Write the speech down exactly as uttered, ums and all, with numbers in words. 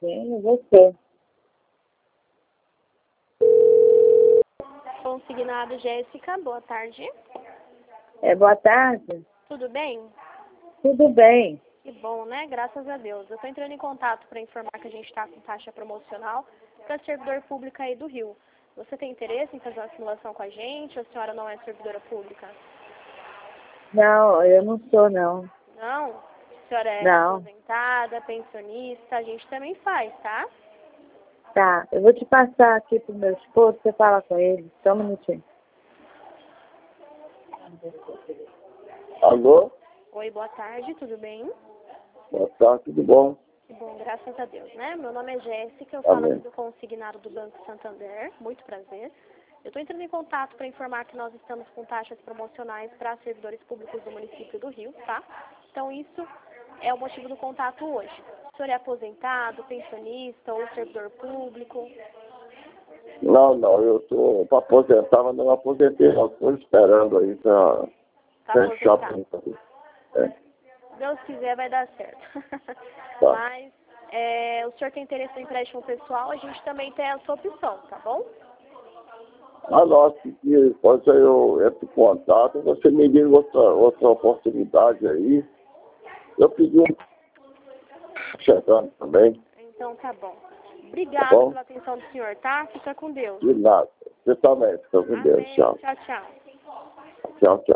Sim, você. Consignado Jéssica, boa tarde. É, boa tarde. Tudo bem? Tudo bem. Que bom, né? Graças a Deus. Eu estou entrando em contato para informar que a gente está com taxa promocional para servidor público aí do Rio. Você tem interesse em fazer uma simulação com a gente ou a senhora não é servidora pública? Não, eu não sou, não. Não? A senhora é Não. aposentada, pensionista, a gente também faz, tá? Tá, eu vou te passar aqui pro meu esposo, você fala com ele. Só um minutinho. Alô? Oi, boa tarde, tudo bem? Boa tarde, tudo bom? Que bom, graças a Deus, né? Meu nome é Jéssica, eu falo Amém. aqui do consignado do Banco Santander, muito prazer. Eu estou entrando em contato para informar que nós estamos com taxas promocionais para servidores públicos do município do Rio, tá? Então isso é o motivo do contato hoje. O senhor é aposentado, pensionista ou servidor público? Não, não, eu tô para aposentar, mas não aposentei, não. Estou esperando aí para Está fechar aposentado. a é. Deus quiser vai dar certo. Tá. Mas é, o senhor tem interesse no empréstimo pessoal, a gente também tem essa opção, tá bom? Ah, nossa, que depois eu entro em contato, você me diz outra, outra oportunidade aí. Eu pedi um chegando também, Então tá bom. Obrigada tá bom? pela atenção do senhor, tá? Fica com Deus. De nada. Você também, fica com Deus. Amém. Tchau. Tchau, tchau. Tchau, tchau.